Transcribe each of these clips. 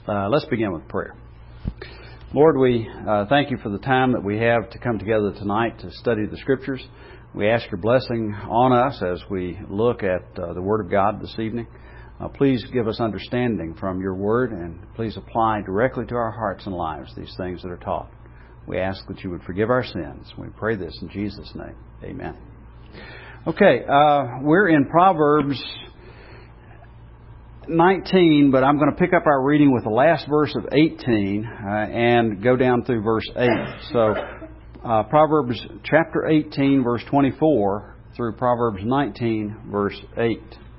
Let's begin with prayer. Lord, we thank you for the time that we have to come together tonight to study the Scriptures. We ask your blessing on us as we look at the Word of God this evening. Please give us understanding from your Word, and please apply directly to our hearts and lives these things that are taught. We ask that you would forgive our sins. We pray this in Jesus' name. Amen. Okay, we're in Proverbs 19, but I'm going to pick up our reading with the last verse of 18 and go down through verse 8. So, Proverbs chapter 18, verse 24 through Proverbs 19, verse 8.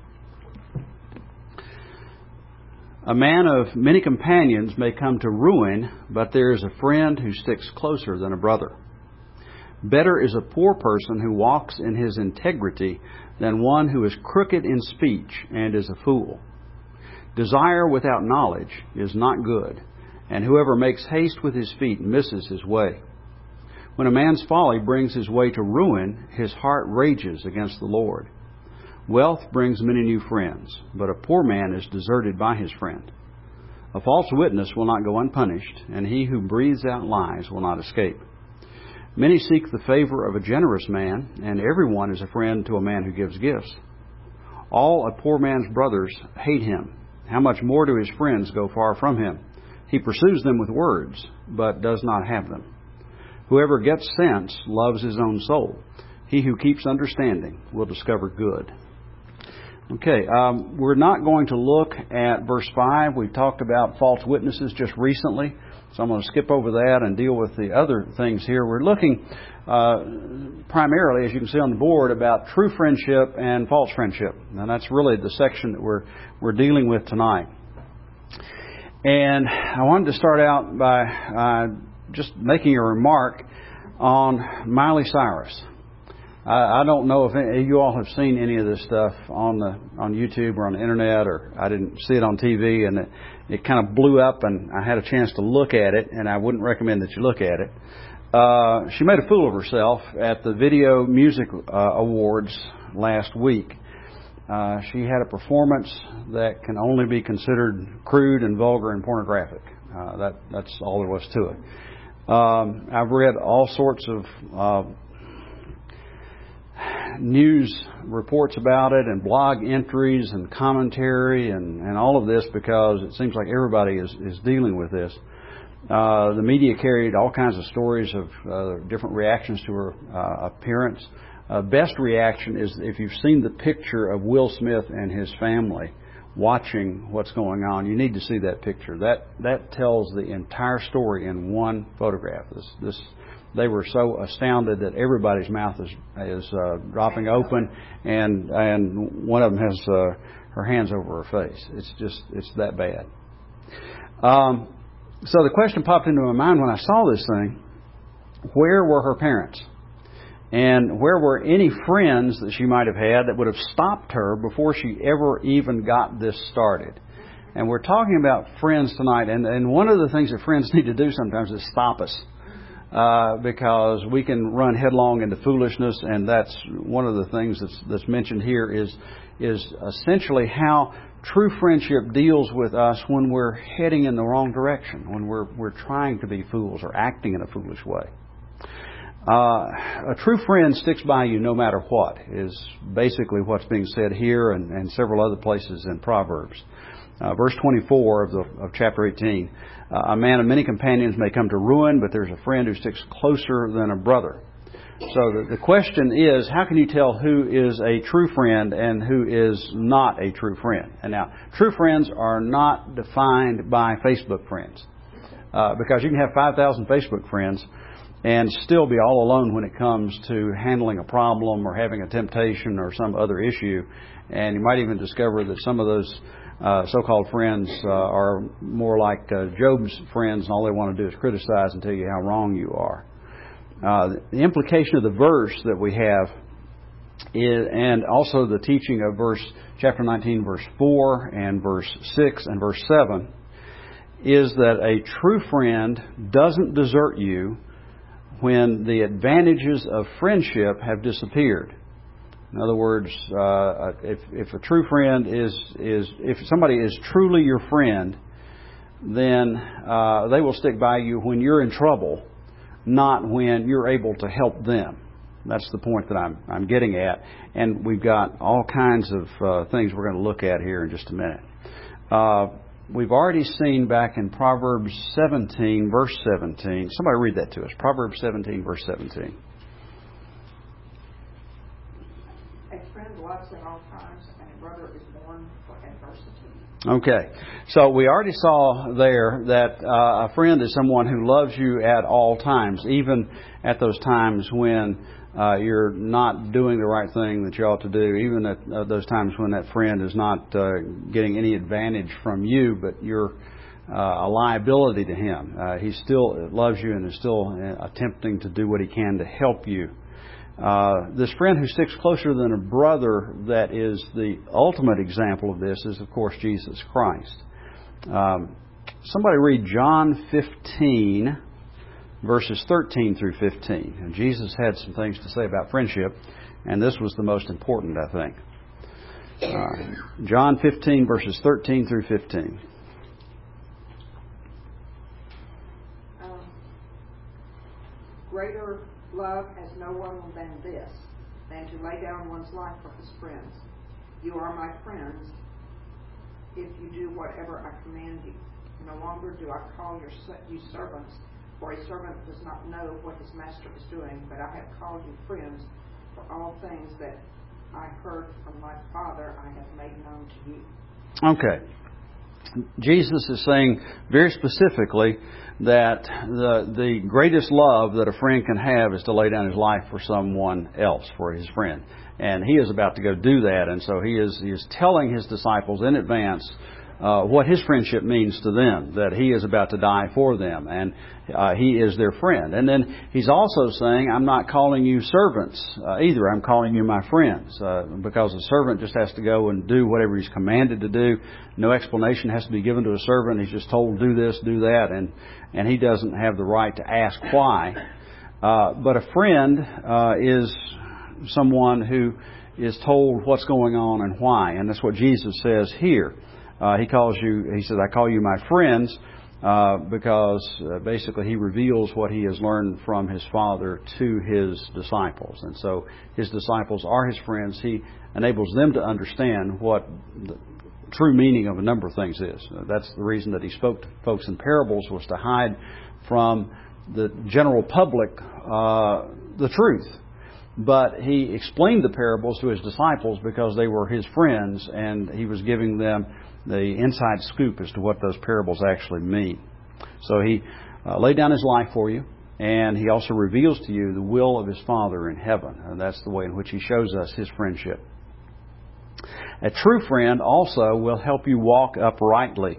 A man of many companions may come to ruin, but there is a friend who sticks closer than a brother. Better is a poor person who walks in his integrity than one who is crooked in speech and is a fool. Desire without knowledge is not good, and whoever makes haste with his feet misses his way. When a man's folly brings his way to ruin, his heart rages against the Lord. Wealth brings many new friends, but a poor man is deserted by his friend. A false witness will not go unpunished, and he who breathes out lies will not escape. Many seek the favor of a generous man, and everyone is a friend to a man who gives gifts. All a poor man's brothers hate him. How much more do his friends go far from him? He pursues them with words, but does not have them. Whoever gets sense loves his own soul. He who keeps understanding will discover good. Okay, we're not going to look at verse 5. We've talked about false witnesses just recently, so I'm going to skip over that and deal with the other things here. We're looking primarily, as you can see on the board, about true friendship and false friendship. And that's really the section that we're dealing with tonight. And I wanted to start out by just making a remark on Miley Cyrus. I don't know if any of you all have seen any of this stuff on YouTube or on the internet, or I didn't see it on TV, and it kind of blew up, and I had a chance to look at it, and I wouldn't recommend that you look at it. She made a fool of herself at the Video Music Awards last week. She had a performance that can only be considered crude and vulgar and pornographic. That's all there was to it. I've read all sorts of news reports about it and blog entries and commentary and all of this, because it seems like everybody is dealing with this. The media carried all kinds of stories of different reactions to her appearance. Best reaction is if you've seen the picture of Will Smith and his family watching what's going on. You need to see that picture. That tells the entire story in one photograph. They were so astounded that everybody's mouth is dropping open, and one of them has her hands over her face. It's that bad. So the question popped into my mind when I saw this thing: where were her parents? And where were any friends that she might have had that would have stopped her before she ever even got this started? And we're talking about friends tonight, and one of the things that friends need to do sometimes is stop us. Because we can run headlong into foolishness, and that's one of the things that's mentioned here is essentially how true friendship deals with us when we're heading in the wrong direction, when we're trying to be fools or acting in a foolish way. A true friend sticks by you no matter what, is basically what's being said here and several other places in Proverbs. Verse 24 of chapter 18. A man of many companions may come to ruin, but there's a friend who sticks closer than a brother. So the question is, how can you tell who is a true friend and who is not a true friend? And now, true friends are not defined by Facebook friends. Because you can have 5,000 Facebook friends and still be all alone when it comes to handling a problem or having a temptation or some other issue. And you might even discover that some of those so-called friends are more like Job's friends, and all they want to do is criticize and tell you how wrong you are. The implication of the verse that we have is, and also the teaching of chapter 19, verse 4 and verse 6 and verse 7, is that a true friend doesn't desert you when the advantages of friendship have disappeared. In other words, if a true friend if somebody is truly your friend, then they will stick by you when you're in trouble, not when you're able to help them. That's the point that I'm getting at. And we've got all kinds of things we're going to look at here in just a minute. We've already seen back in Proverbs 17, verse 17. Somebody read that to us. Proverbs 17, verse 17. A friend loves at all times, and a brother is born for adversity. Okay. So we already saw there that a friend is someone who loves you at all times, even at those times when you're not doing the right thing that you ought to do, even at those times when that friend is not getting any advantage from you, but you're a liability to him. He still loves you and is still attempting to do what he can to help you. This friend who sticks closer than a brother, that is the ultimate example of this, is, of course, Jesus Christ. Somebody read John 15, verses 13 through 15. And Jesus had some things to say about friendship, and this was the most important, I think. John 15, verses 13 through 15. Greater love has no one than this, than to lay down one's life for his friends. You are my friends if you do whatever I command you. No longer do I call you servants, for a servant does not know what his master is doing, but I have called you friends, for all things that I heard from my Father I have made known to you. Okay. Jesus is saying very specifically that the greatest love that a friend can have is to lay down his life for someone else, for his friend. And he is about to go do that, and so he is telling his disciples in advance what his friendship means to them, that he is about to die for them, and he is their friend. And then he's also saying, I'm not calling you servants either, I'm calling you my friends, because a servant just has to go and do whatever he's commanded to do. No explanation has to be given to a servant. He's just told, do this, do that, and he doesn't have the right to ask why. But a friend is someone who is told what's going on and why, and that's what Jesus says here. He says, I call you my friends, because basically he reveals what he has learned from his Father to his disciples. And so his disciples are his friends. He enables them to understand what the true meaning of a number of things is. That's the reason that he spoke to folks in parables, was to hide from the general public the truth. But he explained the parables to his disciples because they were his friends, and he was giving them the inside scoop as to what those parables actually mean. So he laid down his life for you, and he also reveals to you the will of his Father in heaven. And that's the way in which he shows us his friendship. A true friend also will help you walk uprightly.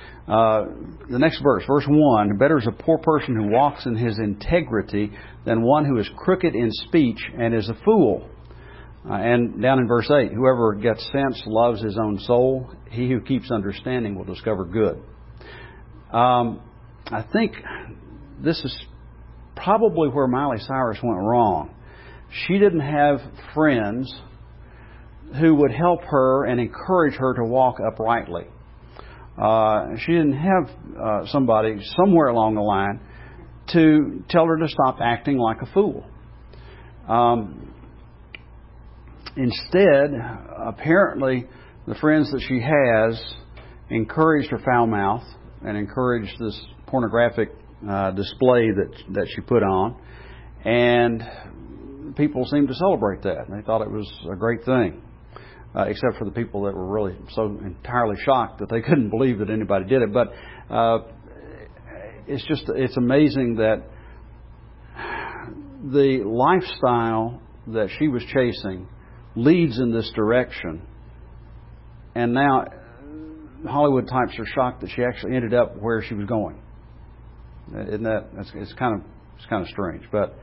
The next verse, verse 1, better is a poor person who walks in his integrity than one who is crooked in speech and is a fool. And down in verse 8, whoever gets sense loves his own soul. He who keeps understanding will discover good. I think this is probably where Miley Cyrus went wrong. She didn't have friends who would help her and encourage her to walk uprightly. She didn't have somebody somewhere along the line to tell her to stop acting like a fool. Instead, apparently, the friends that she has encouraged her foul mouth and encouraged this pornographic display that she put on. And people seemed to celebrate that. And they thought it was a great thing. Except for the people that were really so entirely shocked that they couldn't believe that anybody did it. But it's amazing that the lifestyle that she was chasing leads in this direction. And now Hollywood types are shocked that she actually ended up where she was going. Isn't that? It's kind of strange. But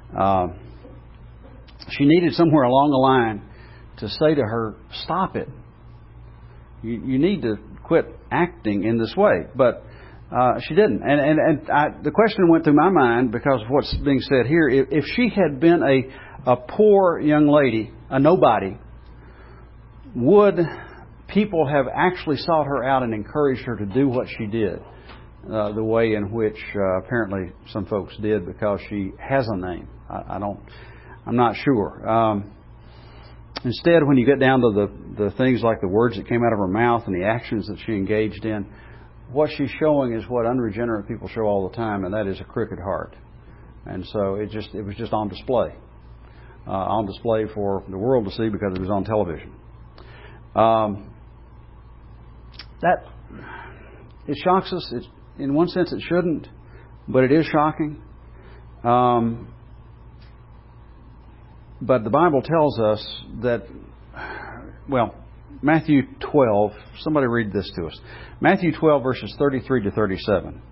she needed somewhere along the line to say to her, stop it. You need to quit acting in this way. But she didn't. And the question went through my mind because of what's being said here. If she had been a poor young lady, a nobody, would people have actually sought her out and encouraged her to do what she did, the way in which apparently some folks did, because she has a name. I'm not sure. Instead, when you get down to the things like the words that came out of her mouth and the actions that she engaged in, what she's showing is what unregenerate people show all the time, and that is a crooked heart. And so it was just on display. On display for the world to see because it was on television. That it shocks us. In one sense, it shouldn't, but it is shocking. But the Bible tells us that, well, Matthew 12. Somebody read this to us. Matthew 12, verses 33 to 37.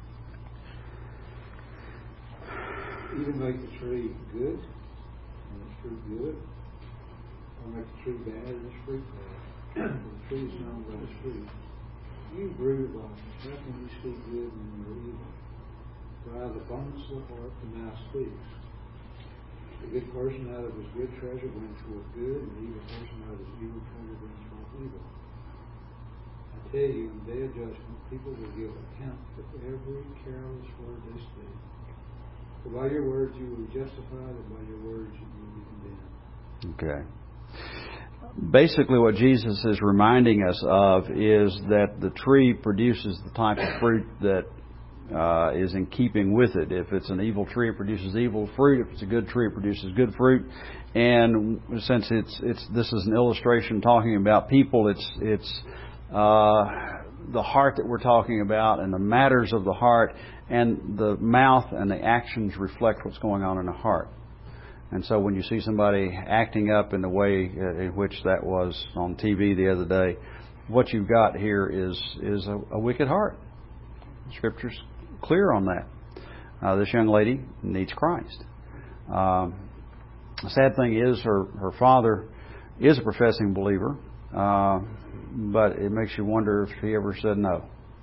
You can make the tree good, and its fruit good, or make the tree bad, and its fruit bad. The tree is known by its fruit. You brood of vipers, how can you speak good when you are evil? For out of the abundance of the heart the mouth speaks. The good person out of his good treasure brings forth good, and the evil person out of his evil treasure brings forth evil. I tell you, in the day of judgment, people will give account for every careless word they speak. For by your words you will be justified, and by your words you will be condemned. Okay. Basically, what Jesus is reminding us of is that the tree produces the type of fruit that is in keeping with it. If it's an evil tree, it produces evil fruit. If it's a good tree, it produces good fruit. And since this is an illustration talking about people, it's the heart that we're talking about, and the matters of the heart, and the mouth and the actions reflect what's going on in the heart. And so when you see somebody acting up in the way in which that was on TV the other day, what you've got here is a wicked heart. Scripture's clear on that. This young lady needs Christ. The sad thing is her father is a professing believer, but it makes you wonder if he ever said no.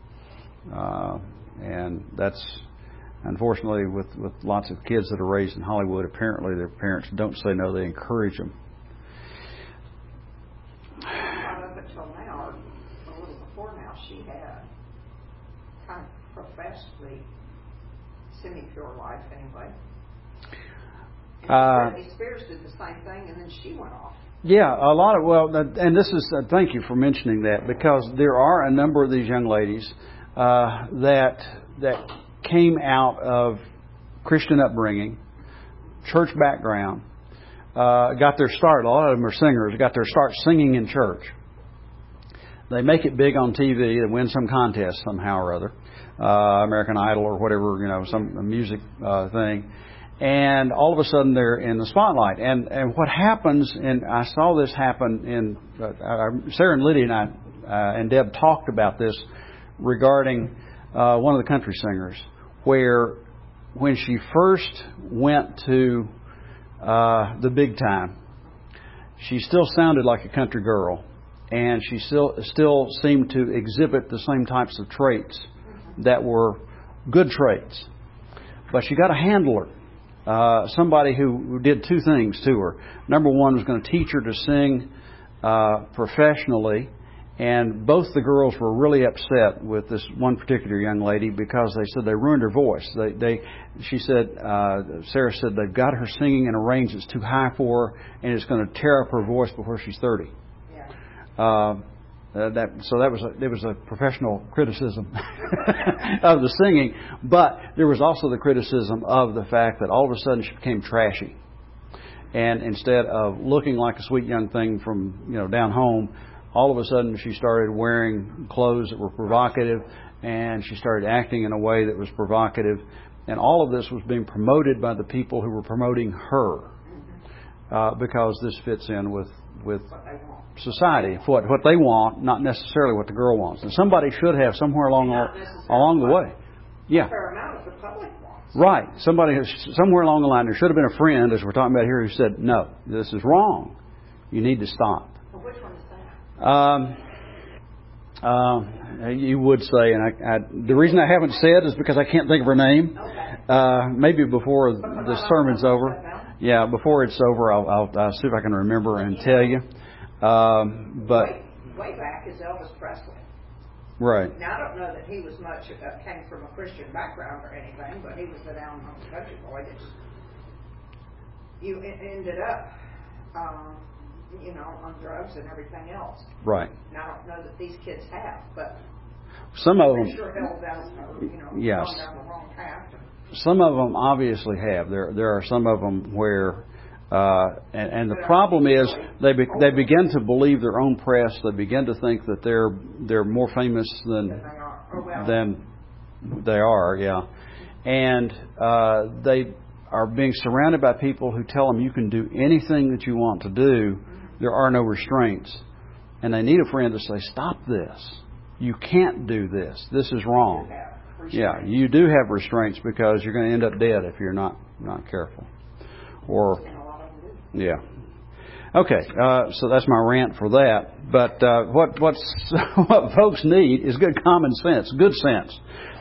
And that's, unfortunately, with lots of kids that are raised in Hollywood, apparently their parents don't say no, they encourage them. Up until now, or a little before now, she had kind of professed the semi-pure life anyway. Britney Spears did the same thing, and then she went off. Yeah, a lot of, and this is, thank you for mentioning that, because there are a number of these young ladies that came out of Christian upbringing, church background, got their start, a lot of them are singers, got their start singing in church. They make it big on TV, they win some contest somehow or other, American Idol or whatever, some music thing, and all of a sudden they're in the spotlight. And what happens, and I saw this happen in, Sarah and Lydia and I and Deb talked about this regarding one of the country singers, where when she first went to the big time, she still sounded like a country girl, and she still seemed to exhibit the same types of traits that were good traits. But she got a handler, somebody who did two things to her. Number one, was going to teach her to sing professionally. And both the girls were really upset with this one particular young lady because they said they ruined her voice. She said, Sarah said, they've got her singing in a range that's too high for her, and it's going to tear up her voice before she's 30. Yeah. There was a professional criticism of the singing, but there was also the criticism of the fact that all of a sudden she became trashy, and instead of looking like a sweet young thing from down home, all of a sudden she started wearing clothes that were provocative, and she started acting in a way that was provocative, and all of this was being promoted by the people who were promoting her, because this fits in with society, what they want, not necessarily what the girl wants. And somebody should have somewhere along the way. Yeah. Right. Somebody somewhere along the line, there should have been a friend, as we're talking about here, who said, no, this is wrong. You need to stop. Well, which one is that? You would say, and the reason I haven't said is because I can't think of her name. Okay. Maybe before the sermon's over. Yeah, before it's over, I'll see if I can remember and tell you. But way back is Elvis Presley. Right. Now, I don't know that he was much, came from a Christian background or anything, but he was a down-home country boy that just, you ended up, on drugs and everything else. Right. Now, I don't know that these kids have, but some of them, sure held down, yes. gone down the wrong path. Some of them obviously have. There are some of them where, and the problem is they begin to believe their own press. They begin to think that they're more famous than they are. Yeah, and they are being surrounded by people who tell them you can do anything that you want to do. There are no restraints, and they need a friend to say, "Stop this. You can't do this. This is wrong." Yeah, you do have restraints because you're going to end up dead if you're not careful. Or, yeah. Okay, so that's my rant for that. But what folks need is good common sense, good sense.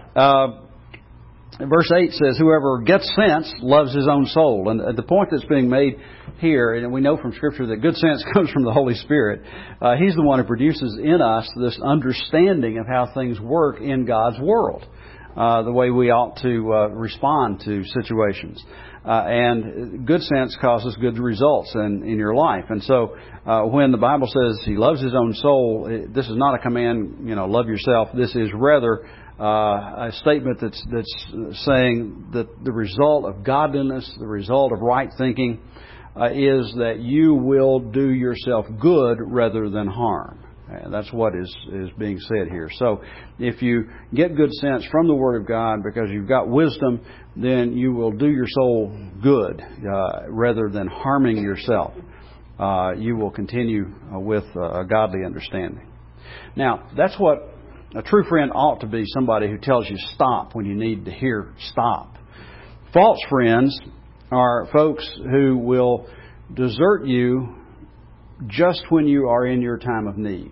Verse 8 says, whoever gets sense loves his own soul. And the point that's being made here, and we know from Scripture that good sense comes from the Holy Spirit. He's the one who produces in us this understanding of how things work in God's world. The way we ought to respond to situations. And good sense causes good results in your life. And so when the Bible says he loves his own soul, this is not a command, love yourself. This is rather a statement that's saying that the result of godliness, the result of right thinking, is that you will do yourself good rather than harm. That's what is being said here. So if you get good sense from the Word of God because you've got wisdom, then you will do your soul good rather than harming yourself. You will continue with a godly understanding. Now, that's what a true friend ought to be, somebody who tells you stop when you need to hear stop. False friends are folks who will desert you just when you are in your time of need.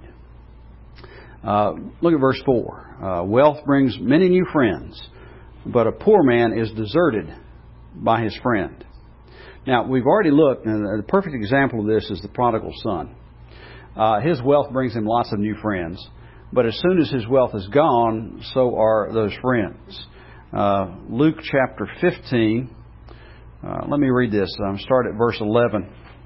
Look at verse 4. Wealth brings many new friends, but a poor man is deserted by his friend. Now, we've already looked, and a perfect example of this is the prodigal son. His wealth brings him lots of new friends, but as soon as his wealth is gone, so are those friends. Luke chapter 15, let me read this. Start at verse 11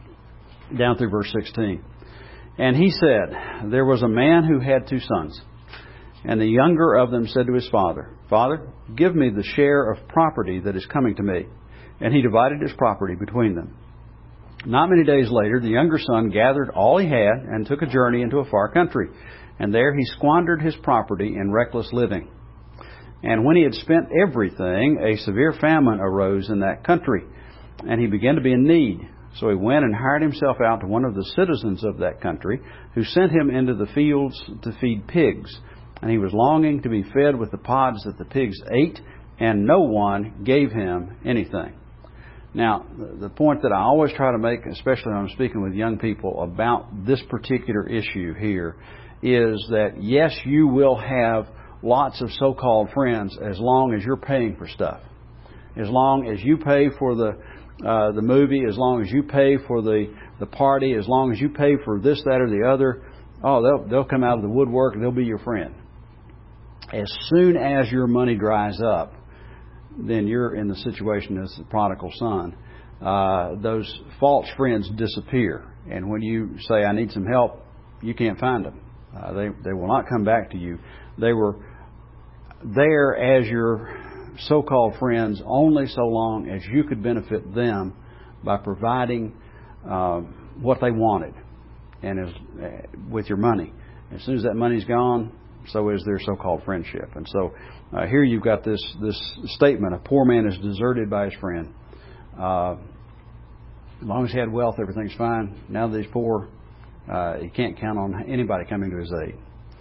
down through verse 16. And he said, there was a man who had 2 sons. And the younger of them said to his father, Father, give me the share of property that is coming to me. And he divided his property between them. Not many days later, the younger son gathered all he had and took a journey into a far country. And there he squandered his property in reckless living. And when he had spent everything, a severe famine arose in that country. And he began to be in need. So he went and hired himself out to one of the citizens of that country, who sent him into the fields to feed pigs. And he was longing to be fed with the pods that the pigs ate, and no one gave him anything. Now, the point that I always try to make, especially when I'm speaking with young people about this particular issue here, is that yes, you will have lots of so-called friends as long as you're paying for stuff. As long as you pay for the movie, as long as you pay for the party, as long as you pay for this, that, or the other, they'll come out of the woodwork and they'll be your friend. As soon as your money dries up, then you're in the situation as the prodigal son. Those false friends disappear. And when you say, I need some help, you can't find them. They will not come back to you. They were there as your so-called friends only so long as you could benefit them by providing what they wanted and with your money. As soon as that money's gone, so is their so-called friendship. And so here you've got this statement, a poor man is deserted by his friend. As long as he had wealth, everything's fine. Now that he's poor, he can't count on anybody coming to his aid.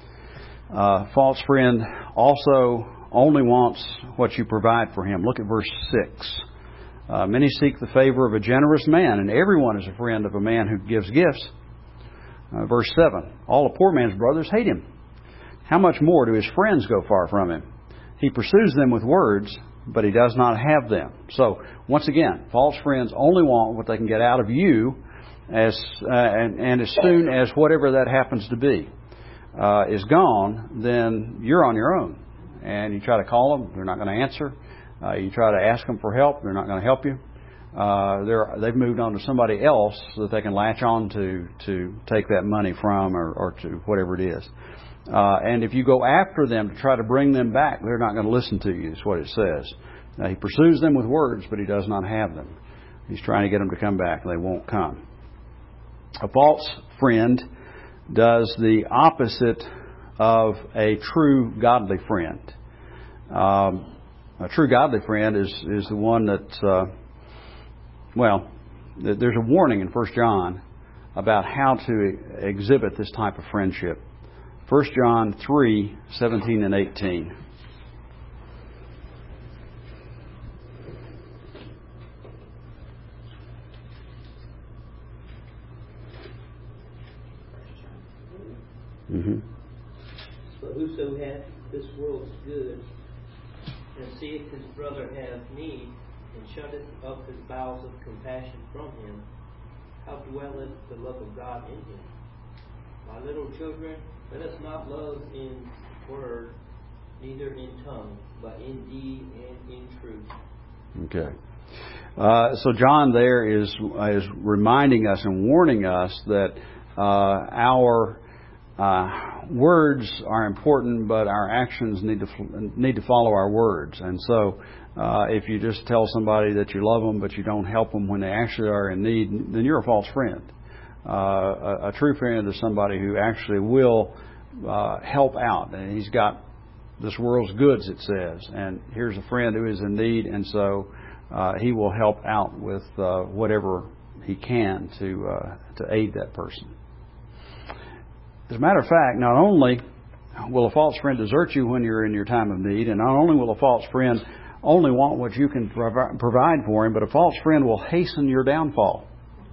False friend also only wants what you provide for him. Look at verse 6. Many seek the favor of a generous man, and everyone is a friend of a man who gives gifts. Verse 7. All a poor man's brothers hate him. How much more do his friends go far from him? He pursues them with words, but he does not have them. So, once again, false friends only want what they can get out of you, and as soon as whatever that happens to be. is gone, then you're on your own. And you try to call them, they're not going to answer. You try to ask them for help, they're not going to help you. They've moved on to somebody else that they can latch on to take that money from or to whatever it is. And if you go after them to try to bring them back, they're not going to listen to you, is what it says. Now, he pursues them with words, but he does not have them. He's trying to get them to come back, and they won't come. A false friend does the opposite of a true godly friend. A true godly friend is the one that, there's a warning in 1 John about how to exhibit this type of friendship. 1 John 3, 17 and 18. Mm-hmm. But whoso hath this world's good, and seeth his brother have need, and shutteth up his bowels of compassion from him, how dwelleth the love of God in him? My little children, let us not love in word, neither in tongue, but in deed and in truth. Okay. So John there is reminding us and warning us that our words are important, but our actions need to follow our words. And so, if you just tell somebody that you love them, but you don't help them when they actually are in need, then you're a false friend. A true friend is somebody who actually will help out, and he's got this world's goods, it says. And here's a friend who is in need, and so he will help out with whatever he can to aid that person. As a matter of fact, not only will a false friend desert you when you're in your time of need, and not only will a false friend only want what you can provide for him, but a false friend will hasten your downfall.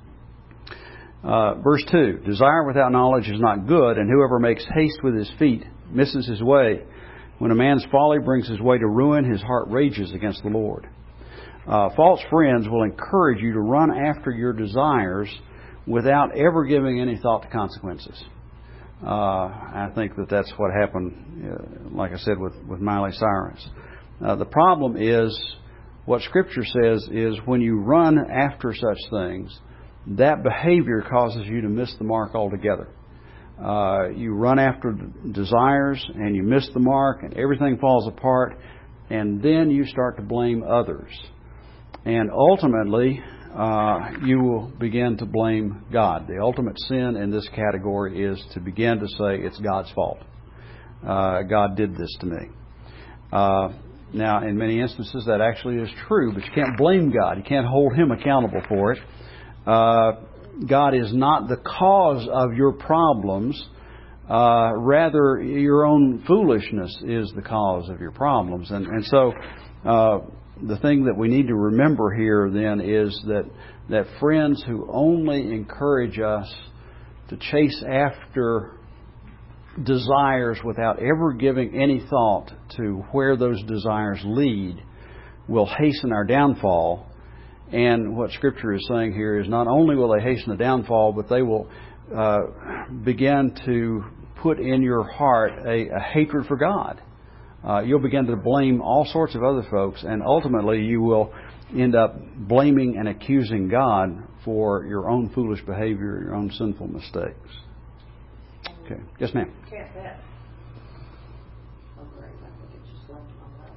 Verse 2, desire without knowledge is not good, and whoever makes haste with his feet misses his way. When a man's folly brings his way to ruin, his heart rages against the Lord. False friends will encourage you to run after your desires without ever giving any thought to consequences. I think that's what happened, like I said, with Miley Cyrus. The problem is, what Scripture says is when you run after such things, that behavior causes you to miss the mark altogether. You run after desires and you miss the mark and everything falls apart, and then you start to blame others. And ultimately, you will begin to blame God. The ultimate sin in this category is to begin to say it's God's fault. God did this to me. Now, in many instances, that actually is true, but you can't blame God. You can't hold Him accountable for it. God is not the cause of your problems. Rather, your own foolishness is the cause of your problems. And so, the thing that we need to remember here then is that friends who only encourage us to chase after desires without ever giving any thought to where those desires lead will hasten our downfall. And what Scripture is saying here is not only will they hasten the downfall, but they will begin to put in your heart a hatred for God. You'll begin to blame all sorts of other folks, and ultimately you will end up blaming and accusing God for your own foolish behavior, your own sinful mistakes. Okay. Yes, ma'am. Can't bet. Oh, great. I think it just left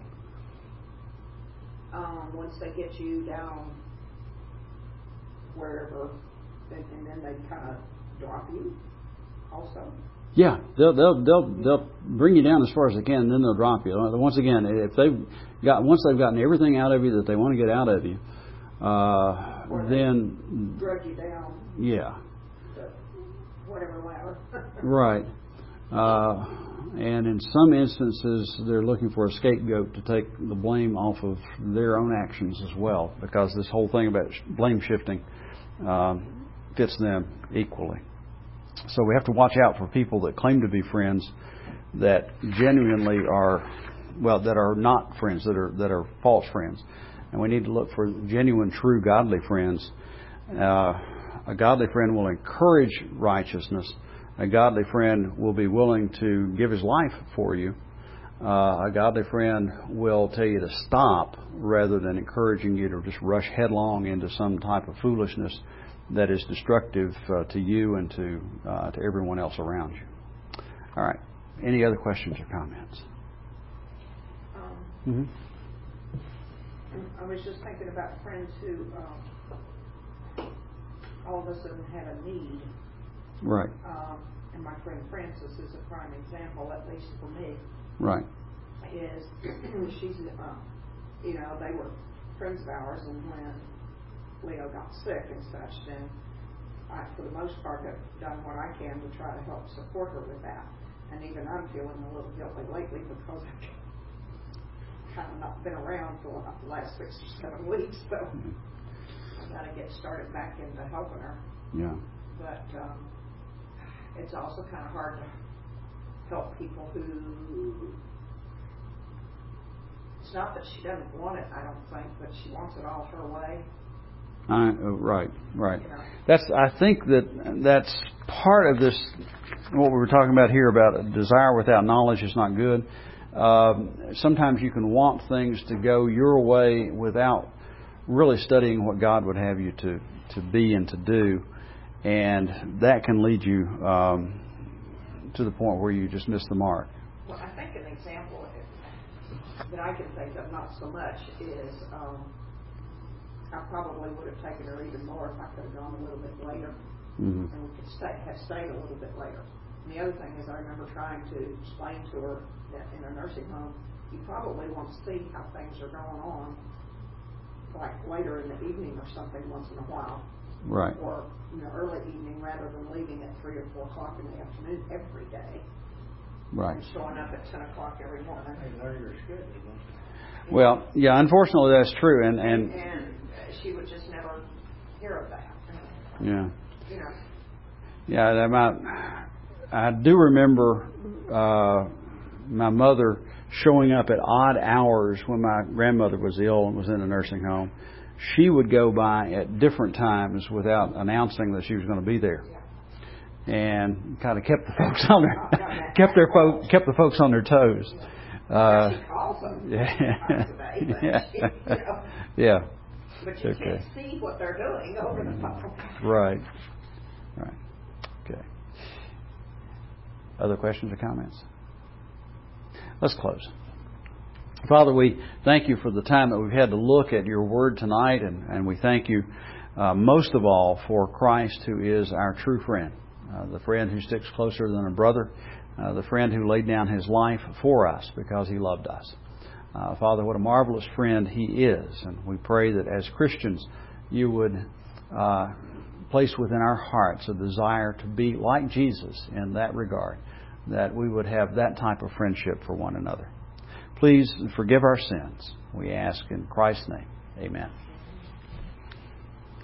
my leg. Once they get you down wherever, and then they kind of drop you also. Yeah, they'll bring you down as far as they can, and then they'll drop you. Once again, once they've gotten everything out of you that they want to get out of you, then drug you down. Yeah. Whatever ladder. Right. And in some instances, they're looking for a scapegoat to take the blame off of their own actions as well, because this whole thing about blame shifting fits them equally. So we have to watch out for people that claim to be friends that genuinely that are not friends, that are false friends. And we need to look for genuine, true, godly friends. A godly friend will encourage righteousness, A godly friend will be willing to give his life for you. A godly friend will tell you to stop rather than encouraging you to just rush headlong into some type of foolishness that is destructive to you and to everyone else around you. All right. Any other questions or comments? I was just thinking about friends who all of a sudden had a need. Right. And my friend Frances is a prime example, at least for me. Right. Is she's, they were friends of ours, and when Leo got sick and such, then I, for the most part, have done what I can to try to help support her with that. And even I'm feeling a little guilty lately because I've kind of not been around for the last 6 or 7 weeks, so I've got to get started back into helping her. Yeah. But it's also kind of hard to help people who, it's not that she doesn't want it, I don't think, but she wants it all her way. Right. I think that's part of this. What we were talking about here about a desire without knowledge is not good. Sometimes you can want things to go your way without really studying what God would have you to be and to do, and that can lead you to the point where you just miss the mark. Well, I think an example that I can think of, not so much, is I probably would have taken her even more if I could have gone a little bit later, and we could have stayed a little bit later. And the other thing is, I remember trying to explain to her that in a nursing home, you probably want to see how things are going on, like later in the evening or something once in a while. Right. Or early evening rather than leaving at 3 or 4 o'clock in the afternoon every day. Right. And showing up at 10 o'clock every morning. They learn your schedule, don't they? Well, yeah, unfortunately that's true. And she would just never hear of that. Yeah. Yeah, I do remember my mother showing up at odd hours when my grandmother was ill and was in a nursing home. She would go by at different times without announcing that she was going to be there, and kind of kept the folks on their kept the folks on their toes. she calls them Yeah. But you can't see what they're doing over the phone. Right. Okay. Other questions or comments? Let's close. Father, we thank you for the time that we've had to look at your word tonight, and we thank you most of all for Christ, who is our true friend, the friend who sticks closer than a brother, the friend who laid down his life for us because he loved us. Father, what a marvelous friend he is, and we pray that as Christians you would place within our hearts a desire to be like Jesus in that regard, that we would have that type of friendship for one another. Please forgive our sins, we ask in Christ's name. Amen.